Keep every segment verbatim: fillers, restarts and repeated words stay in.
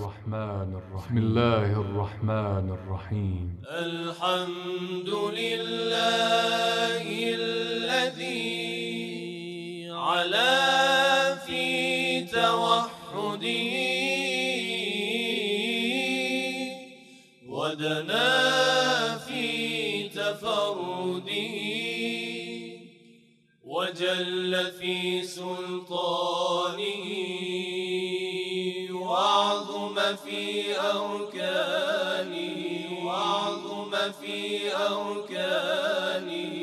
الرحمن الرحيم بسم الله الرحمن الرحيم الحمد لله الذي علا في توحده ودنا في تفرده وجل في سلطانه وعظم في أركانه وعظم في أركانه.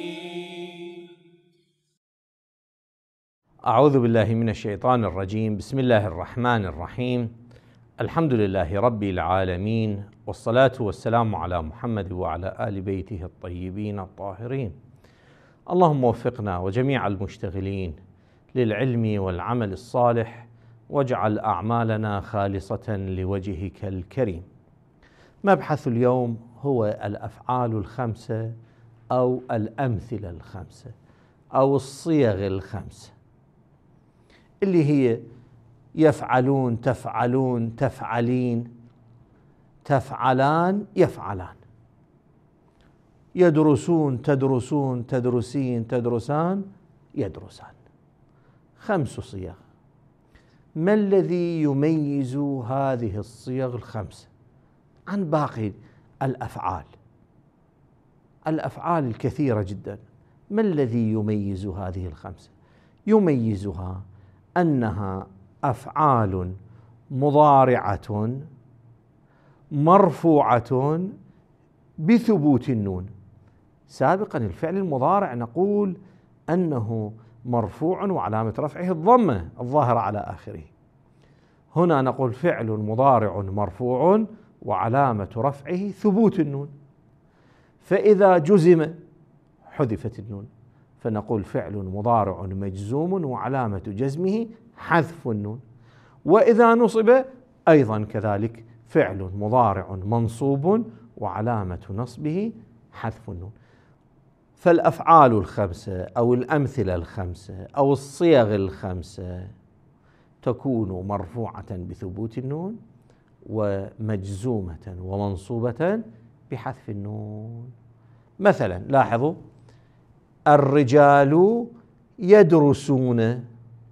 أعوذ بالله من الشيطان الرجيم. بسم الله الرحمن الرحيم. الحمد لله رب العالمين، والصلاة والسلام على محمد وعلى آل بيته الطيبين الطاهرين. اللهم وفقنا وجميع المشتغلين للعلم والعمل الصالح، واجعل أعمالنا خالصة لوجهك الكريم. مبحث اليوم هو الأفعال الخمسة أو الأمثلة الخمسة أو الصيغ الخمسة، اللي هي يفعلون، تفعلون، تفعلين، تفعلان، يفعلان، يدرسون، تدرسون، تدرسين، تدرسان، يدرسان. خمس صيغ. ما الذي يميز هذه الصيغ الخمسة عن باقي الأفعال؟ الأفعال الكثيرة جدا. ما الذي يميز هذه الخمسة؟ يميزها أنها أفعال مضارعة مرفوعة بثبوت النون. سابقا الفعل المضارع نقول أنه مرفوع وعلامة رفعه الضمة الظاهرة على آخره. هنا نقول فعل مضارع مرفوع وعلامة رفعه ثبوت النون، فإذا جزم حذفت النون، فنقول فعل مضارع مجزوم وعلامة جزمه حذف النون. وإذا نصب أيضا كذلك فعل مضارع منصوب وعلامة نصبه حذف النون. فالأفعال الخمسة أو الأمثلة الخمسة أو الصيغ الخمسة تكون مرفوعة بثبوت النون ومجزومة ومنصوبة بحذف النون. مثلا لاحظوا: الرجال يدرسون،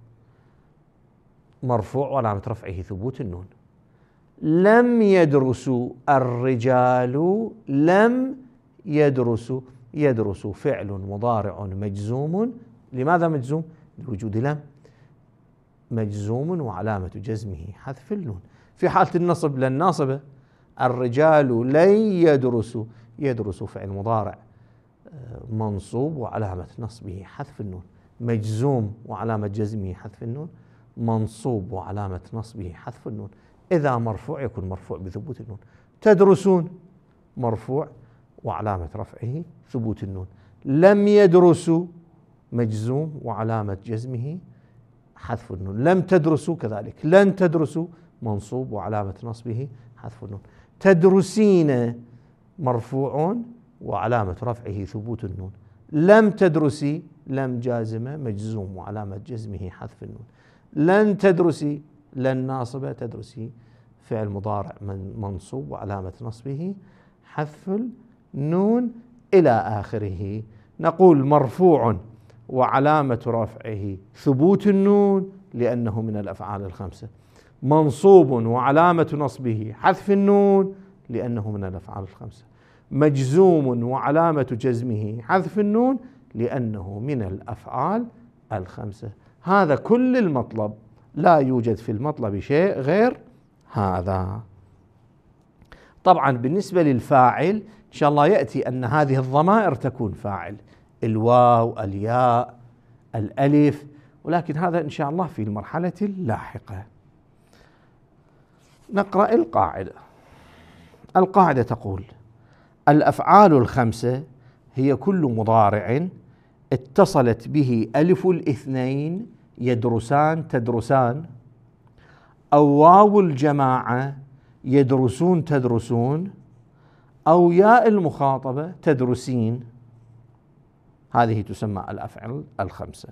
مرفوع وعلامة رفعه ثبوت النون. لم يدرسوا الرجال، لم يدرسوا، يدرس فعل مضارع مجزوم. لماذا مجزوم؟ لوجود لم. مجزوم وعلامة جزمه حذف النون. في حالة النصب لن ناصبه. الرجال لن يدرسوا، يدرس فعل مضارع منصوب وعلامة نصبه حذف النون. مجزوم وعلامة جزمه حذف النون، منصوب وعلامة نصبه حذف النون. إذا مرفوع يكون مرفوع بثبوت النون. تدرسون مرفوع وعلامة رفعه ثبوت النون. لم يدرسوا مجزوم وعلامة جزمه حذف النون. لم تدرسوا كذلك. لن تدرسوا منصوب وعلامة نصبه حذف النون. تدرسين مرفوع وعلامة رفعه ثبوت النون. لم تدرسي، لم جازمة مجزوم وعلامة جزمه حذف النون. لن تدرسي، لن ناصبة، تدرسي فعل مضارع منصوب وعلامة نصبه حذف النون إلى آخره. نقول مرفوع وعلامة رفعه ثبوت النون لأنه من الأفعال الخمسة. منصوب وعلامة نصبه حذف النون لأنه من الأفعال الخمسة. مجزوم وعلامة جزمه حذف النون لأنه من الأفعال الخمسة. هذا كل المطلب، لا يوجد في المطلب شيء غير هذا. طبعا بالنسبة للفاعل إن شاء الله يأتي أن هذه الضمائر تكون فاعل، الواو، الياء، الألف، ولكن هذا إن شاء الله في المرحلة اللاحقة. نقرأ القاعدة. القاعدة تقول: الأفعال الخمسة هي كل مضارع اتصلت به ألف الاثنين يدرسان، تدرسان، أو واو الجماعة يدرسون، تدرسون، أو ياء المخاطبة تدرسين. هذه تسمى الأفعال الخمسة.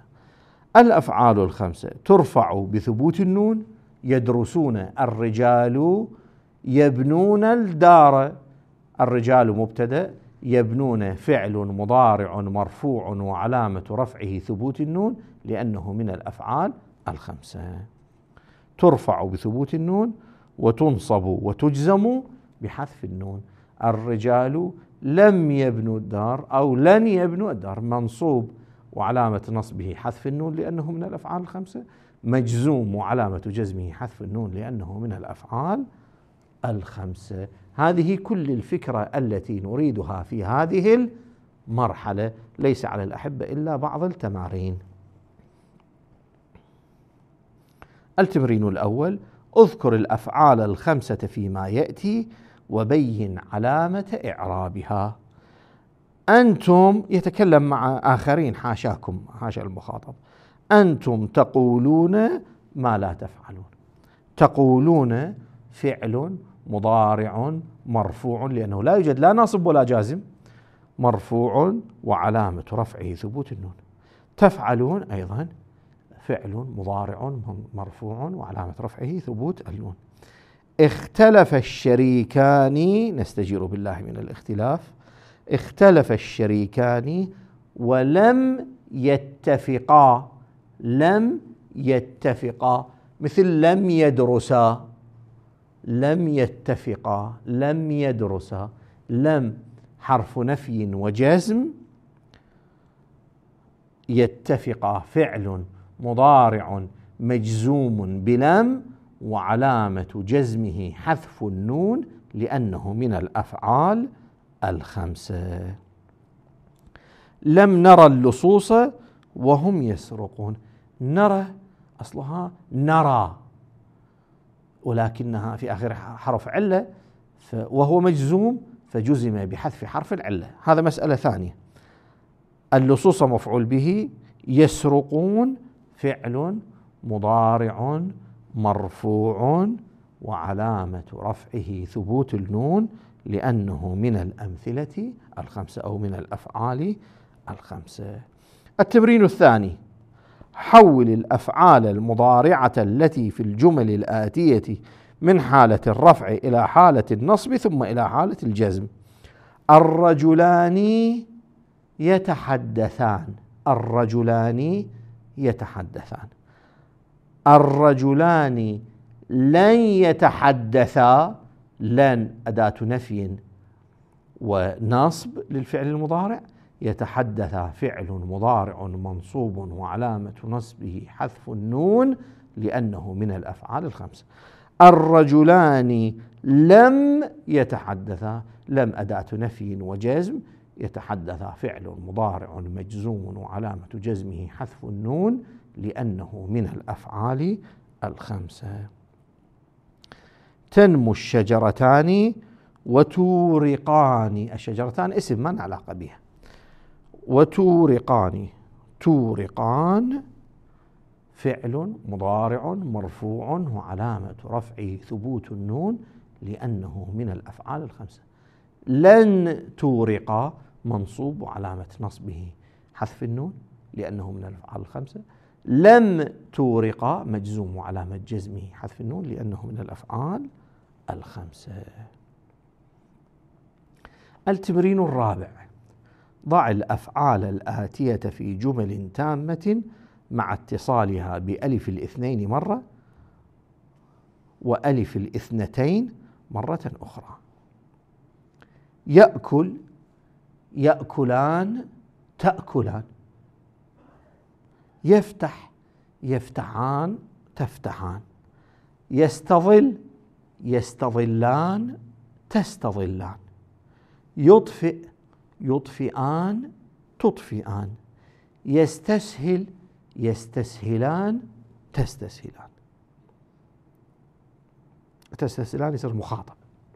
الأفعال الخمسة ترفع بثبوت النون. يدرسون الرجال يبنون الدار. الرجال مبتدأ، يبنون فعل مضارع مرفوع وعلامة رفعه ثبوت النون لأنه من الأفعال الخمسة. ترفع بثبوت النون وتنصب وتجزم بحذف النون. الرجال لم يبنوا الدار أو لن يبنوا الدار، منصوب وعلامة نصبه حذف النون لأنه من الأفعال الخمسة، مجزوم وعلامة جزمه حذف النون لأنه من الأفعال الخمسة. هذه كل الفكرة التي نريدها في هذه المرحلة، ليس على الأحبة إلا بعض التمارين. التمرين الأول: اذكر الأفعال الخمسة فيما يأتي وبين علامة إعرابها. أنتم، يتكلم مع آخرين حاشاكم، حاشا المخاطب، أنتم تقولون ما لا تفعلون. تقولون فعل مضارع مرفوع لأنه لا يوجد لا ناصب ولا جازم، مرفوع وعلامة رفعه ثبوت النون. تفعلون أيضا فعل مضارع مرفوع وعلامة رفعه ثبوت النون. اختلف الشريكان، نستجير بالله من الاختلاف. اختلف الشريكان ولم يتفقا. لم يتفقا، مثل لم يدرسا. لم يتفقا، لم يدرسا. لم حرف نفي وجزم، يتفقا فعل مضارع مجزوم بلم وعلامة جزمه حذف النون لأنه من الأفعال الخمسة. لم نرى اللصوص وهم يسرقون. نرى أصلها نرى، ولكنها في آخر حرف علة وهو مجزوم فجزم بحذف حرف العلة. هذا مسألة ثانية. اللصوص مفعول به، يسرقون فعل مضارع مرفوع وعلامة رفعه ثبوت النون لأنه من الأمثلة الخمسة أو من الأفعال الخمسة. التمرين الثاني: حول الأفعال المضارعة التي في الجمل الآتية من حالة الرفع إلى حالة النصب ثم إلى حالة الجزم. الرجلان يتحدثان. الرجلان يتحدثان. الرجلان لن يتحدثا. لن أداة نفي ونصب للفعل المضارع. يتحدث فعل مضارع منصوب وعلامة نصبه حذف النون لأنه من الأفعال الخمسة. الرجلان لم يتحدثا. لم أداة نفي وجزم، يتحدث فعل مضارع مجزوم وعلامة جزمه حذف النون لأنه من الأفعال الخمسة. تنمو الشجرتان وتورقان. الشجرتان اسم ما علاقة بها. وتورقان. تورقان فعل مضارع مرفوع وعلامة رفعه ثبوت النون لأنه من الأفعال الخمسة. لن تورقا منصوب وعلامة نصبه حذف النون لأنه من الأفعال الخمسة. لم تورقا مجزوم وعلامة جزمه حذف النون لأنه من الأفعال الخمسة. التمرين الرابع: ضع الأفعال الآتية في جمل تامة مع اتصالها بألف الاثنين مرة وألف الاثنتين مرة أخرى. يأكل، يأكلان، تأكلان. يفتح، يفتحان، تفتحان. يستظل، يستظلان، تستظلان. يطفئ، يطفئان، تطفئان. يستسهل، يستسهلان، تستسهلان. تستسهلان يصير مخاطب.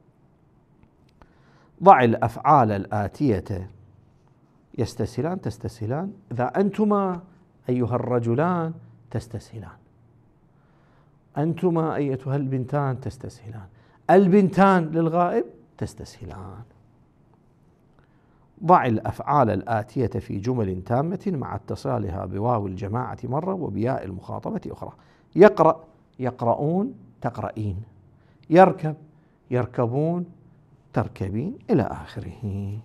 ضع الأفعال الآتية يستسهلان، تستسهلان. إذا أنتما أيها الرجلان تستسهلان. أنتما أيتها البنتان تستسهلان. البنتان للغائب تستسهلان. ضع الأفعال الآتية في جمل تامة مع اتصالها بواو الجماعة مرة وبياء المخاطبة أخرى. يقرأ، يقرؤون، تقرأين. يركب، يركبون تركبين إلى آخره.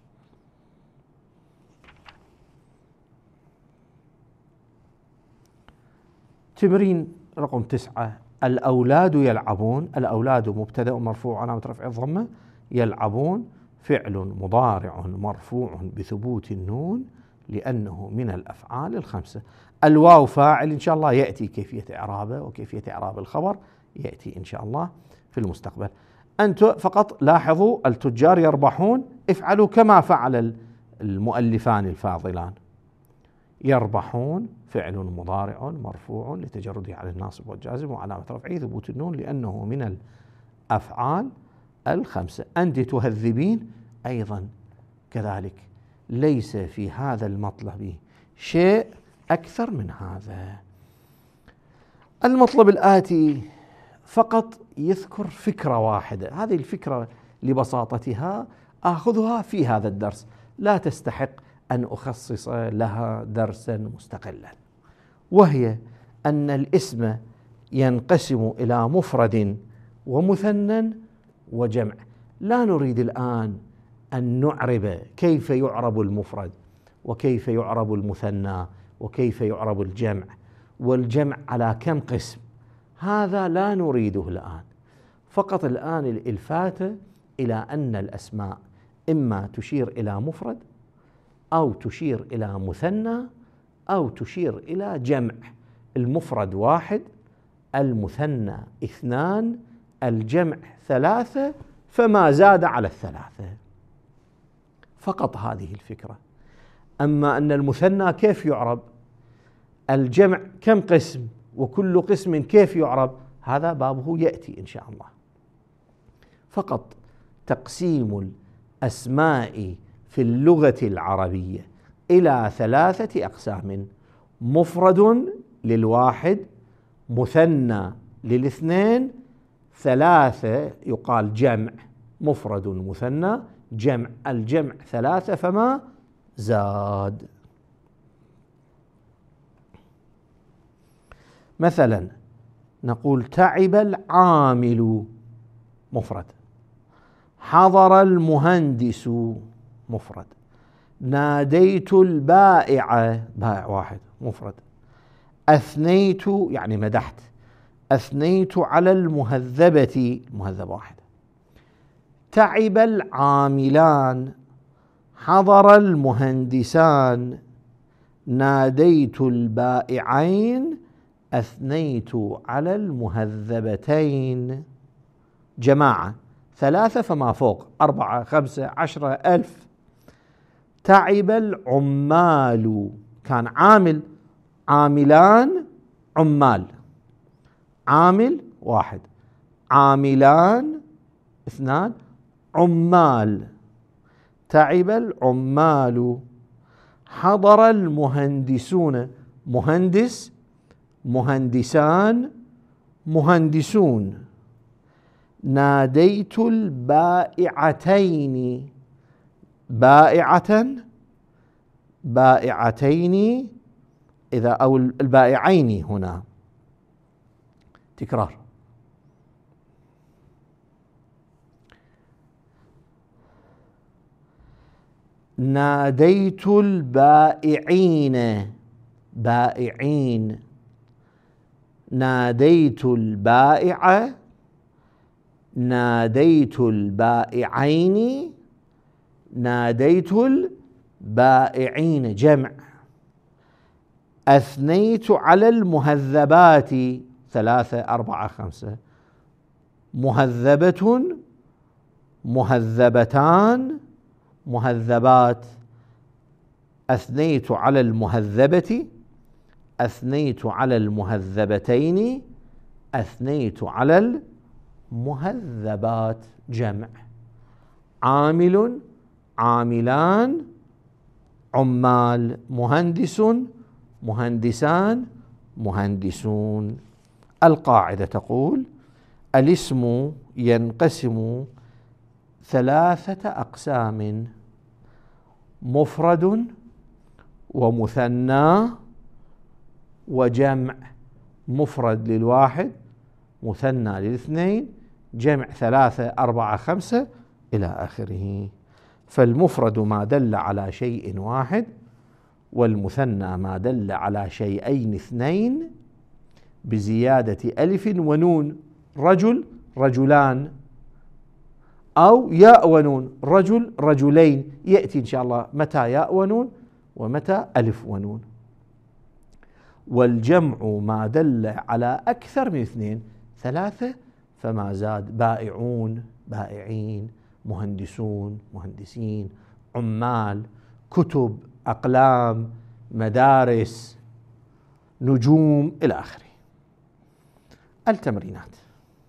تمرين رقم تسعة، الأولاد يلعبون. الأولاد مبتدأ مرفوع علامة رفع الضمة، يلعبون فعل مضارع مرفوع بثبوت النون لأنه من الأفعال الخمسة. الواو فاعل إن شاء الله يأتي كيفية إعرابه وكيفية إعراب الخبر يأتي إن شاء الله في المستقبل. أنتم فقط لاحظوا التجار يربحون، افعلوا كما فعل المؤلفان الفاضلان. يربحون فعل مضارع مرفوع لتجرده على الناصب والجازم وعلامة رفعه ثبوت النون لأنه من الأفعال الخمسة. أنت تهذبين أيضا كذلك، ليس في هذا المطلب شيء أكثر من هذا. المطلب الآتي فقط يذكر فكرة واحدة، هذه الفكرة لبساطتها آخذها في هذا الدرس، لا تستحق أن أخصص لها درسا مستقلا، وهي أن الاسم ينقسم إلى مفرد ومثنى وجمع. لا نريد الآن أن نعرب كيف يعرب المفرد وكيف يعرب المثنى وكيف يعرب الجمع، والجمع على كم قسم، هذا لا نريده الآن. فقط الآن الإلفات إلى أن الأسماء إما تشير إلى مفرد أو تشير إلى مثنى أو تشير إلى جمع. المفرد واحد، المثنى اثنان، الجمع ثلاثة، فما زاد على الثلاثة. فقط هذه الفكرة. أما أن المثنى كيف يعرب، الجمع كم قسم، وكل قسم كيف يعرب، هذا بابه يأتي إن شاء الله. فقط تقسيم الأسماء في اللغة العربية إلى ثلاثة أقسام: مفرد للواحد، مثنى للاثنين، ثلاثة يقال جمع، مفرد مثنى جمع، الجمع ثلاثة فما زاد. مثلا نقول تعب العامل مفرد، حضر المهندس مفرد، ناديت البائع، بائع واحد مفرد، أثنيت يعني مدحت، أثنيت على المهذبة، المهذبة واحد، تعب العاملان، حضر المهندسان، ناديت البائعين، أثنيت على المهذبتين. جماعة ثلاثة فما فوق، أربعة خمسة عشرة ألف. تعب العمال، كان عامل، عاملان، عمال، عامل واحد، عاملان اثنان، عمال. تعب العمال، حضر المهندسون، مهندس، مهندسان، مهندسون. ناديت البائعتين، بائعة، بائعتين، إذا أو البائعين هنا تكرار. ناديت البائعين، بائعين. ناديت البائع، ناديت البائعين، ناديت البائعين جمع. أثنيت على المهذبات، ثلاثة أربعة خمسة، مهذبة، مهذبتان، مهذبات. أثنيت على المهذبة، أثنيت على المهذبتين، أثنيت على المهذبات جمع. عامل، عاملان، عمال. مهندس، مهندسان، مهندسون. القاعدة تقول: الاسم ينقسم ثلاثة أقسام: مفرد ومثنى وجمع. مفرد للواحد، مثنى للاثنين، جمع ثلاثة أربعة خمسة إلى آخره. فالمفرد ما دل على شيء واحد، والمثنى ما دل على شيئين اثنين بزيادة ألف ونون. رجل رجلان، أو ياء ونون. رجل رجلين، يأتي إن شاء الله متى ياء ونون ومتى ألف ونون. والجمع ما دل على أكثر من اثنين، ثلاثة فما زاد. بائعون بائعين، مهندسون مهندسين، عمال، كتب، أقلام، مدارس، نجوم إلى آخره. التمرينات: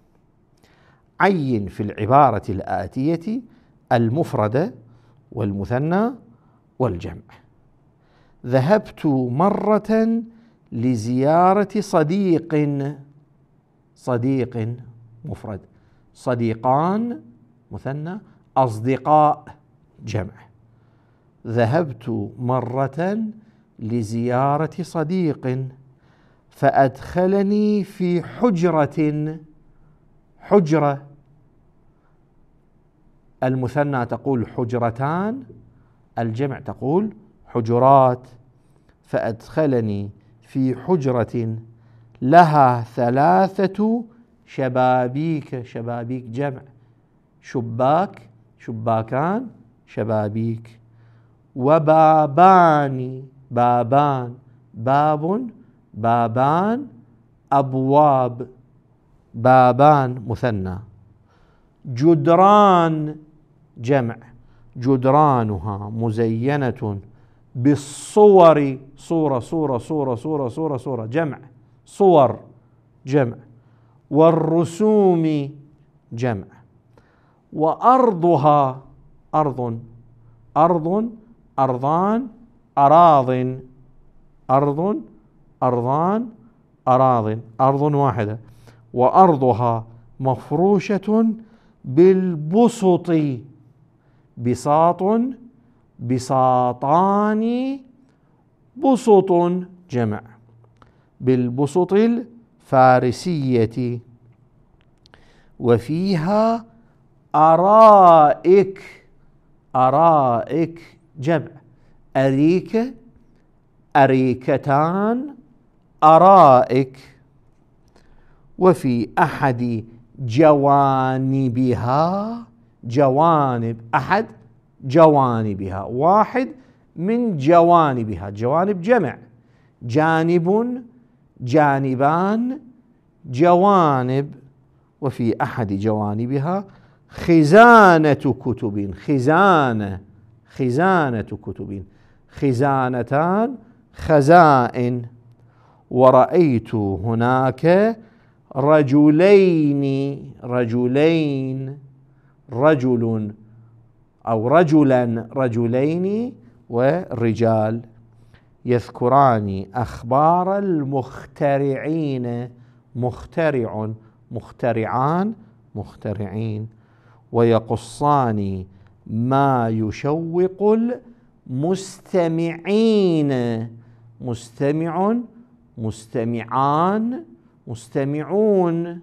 عين في العبارة الآتية المفرد والمثنى والجمع. ذهبت مرة لزيارة صديق. صديق مفرد، صديقان مثنى، أصدقاء جمع. ذهبت مرة لزيارة صديق فأدخلني في حجرة. حجرة المثنى تقول حجرتان، الجمع تقول حجرات. فأدخلني في حجرة لها ثلاثة شبابيك. شبابيك جمع، شباك شباكان، شبابيك. وبابان بابان، باب بابان، أبواب بابان مثنى. جدران جمع، جدرانها مزينة بالصور. صورة صورة صورة صورة صورة صورة جمع، صور جمع. والرسوم جمع. وأرضها أرض، أرض أرضان، أراض. أرض أرضان، أراض، أرض واحدة. وأرضها مفروشة بالبسط. بساط بساطان، بسط جمع. بالبسط الفارسية. وفيها أرائك. أرائك جمع، أريكة أريكتان، أرائك. وفي أحد جوانبها. جوانب، أحد جوانبها، واحد من جوانبها. جوانب جمع، جانب جانبان، جوانب. وفي أحد جوانبها خزانة كتب. خزانة خزانة كتب، خزانتان، خزائن. ورأيت هناك رجلين. رجلين، رجل أو رجلا، رجلين ورجال. يذكران أخبار المخترعين. مخترع، مخترعان، مخترعين. ويقصان ما يشوق المستمعين. مستمع، مستمعان، مستمعون.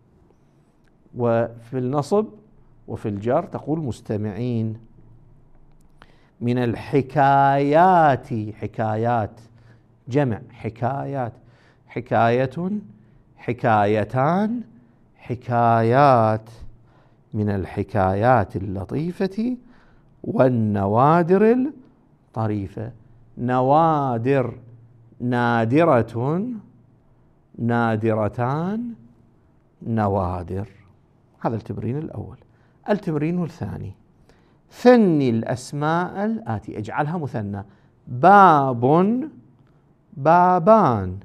وفي النصب وفي الجر تقول مستمعين. من الحكايات. حكايات جمع، حكايات. حكاية، حكايتان، حكايات. من الحكايات اللطيفة والنوادر الطريفة. نوادر، نادرة، نادرتان، نوادر. هذا التمرين الأول. التمرين الثاني: ثني الأسماء الآتي، اجعلها مثنى. باب، بابان.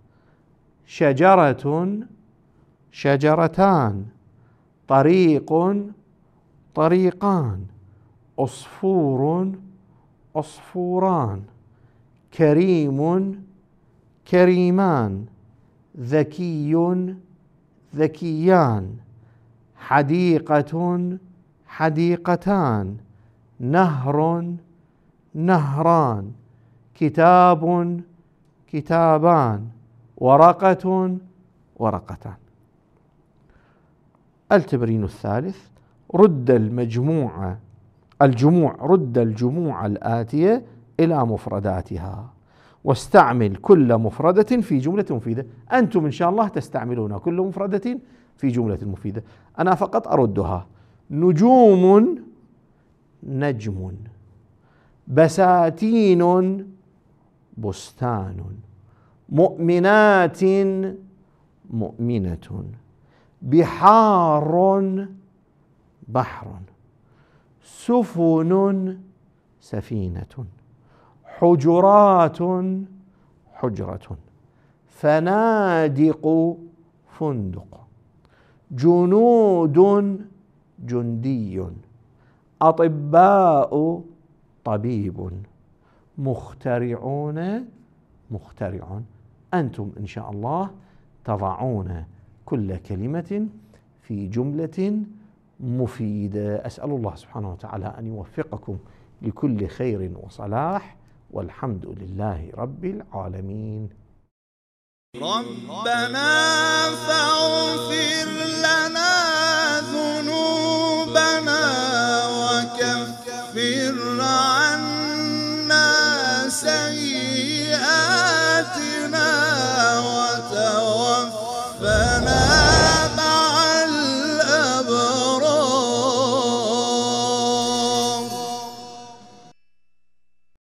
شجرة، شجرتان. طريق، طريقان. عصفور، عصفوران. كريم، كريمان. ذكي، ذكيان. حديقة، حديقتان. نهر، نهران. كتاب، كتابان. ورقة، ورقتان. التمرين الثالث: رد المجموعة الجموع رد الجموع الآتية إلى مفرداتها، واستعمل كل مفردة في جملة مفيدة. أنتم إن شاء الله تستعملون كل مفردة في جملة مفيدة، أنا فقط أردها: نجوم نجم، بساتين بستان، مؤمنات مؤمنة، بحار بحر، سفن سفينة، حجرات حجرة، فنادق فندق، جنود جندي، أطباء طبيب، مخترعون مخترع. أنتم إن شاء الله تضعون كل كلمة في جملة مفيدة. أسأل الله سبحانه وتعالى أن يوفقكم لكل خير وصلاح، والحمد لله رب العالمين. ربنا فاغفر لنا